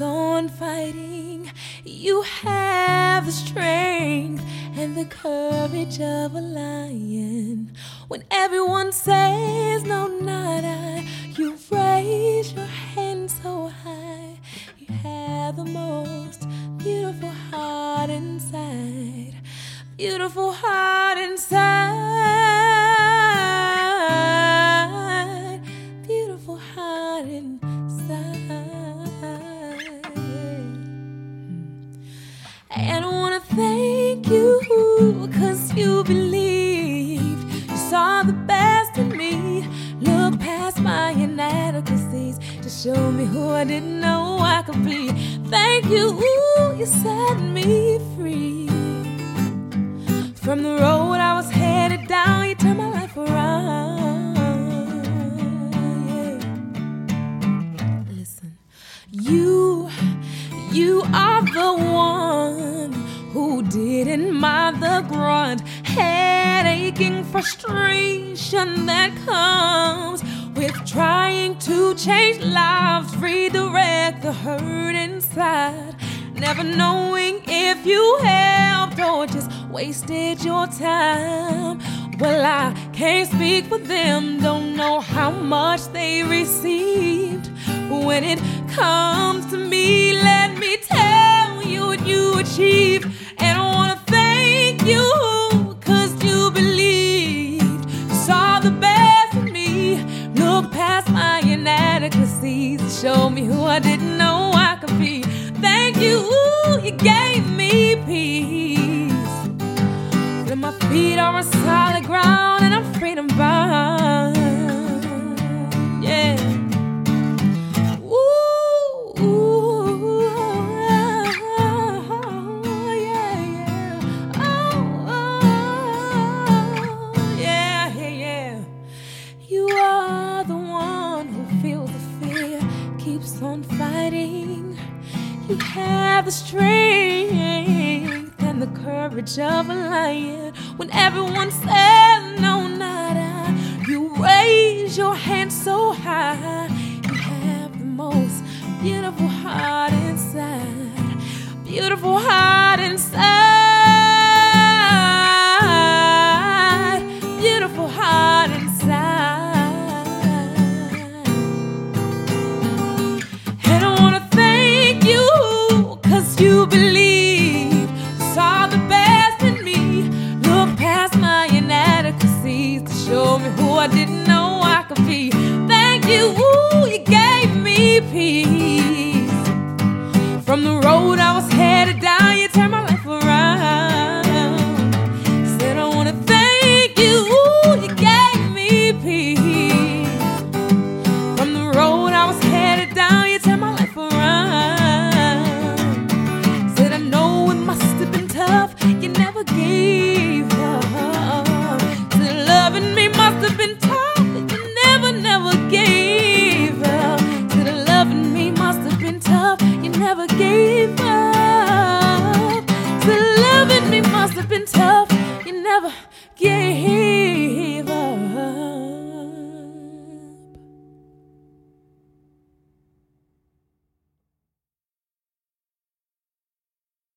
on fighting. You have the strength and the courage of a lion. When everyone says no, not I, you raise your hand so high. You have the most beautiful heart inside. Beautiful heart inside. Beautiful heart inside. And I wanna thank you, 'cause you believed. You saw the best in me. Look past my inadequacies to show me who I didn't know I could be. Thank you, you set me free. From the road I was headed down, you turned my life around. Yeah. Listen, you are the one who didn't mind the grunt, headache, frustration that comes with trying to change lives, redirect the hurt inside. Never knowing if you helped or just wasted your time. Well, I can't speak for them, don't know how much they received. But when it comes to me, let me tell you what you achieved. And I wanna thank you, 'cause you believed. You saw the best in me. Look past my inadequacies and show me who I didn't know I could be. Thank you, you gave me peace. That my feet are on solid ground and I'm freedom bound. Yeah. Ooh, yeah, yeah. Oh, yeah, yeah. You are the one who feels the fear, keeps on fighting. You have the strength and the courage of a lion. When everyone says no, not I, you raise your hand so high. You have the most beautiful heart inside. Beautiful heart inside. Beautiful heart inside. And I wanna thank you, 'cause you believed. Saw the best in me. Look past my inadequacies to show me who I didn't know I could be. Thank you, you gave me peace. From the road I was headed down, you turned my life around. Said I wanna thank you, you gave me peace. From the road I was headed down, you turned my life around. Said I know it must have been tough, you never gave up. Said loving me must have been tough, you never gave up. Said loving me must have been tough, you never gave up. Said loving me must have been tough, you never gave up.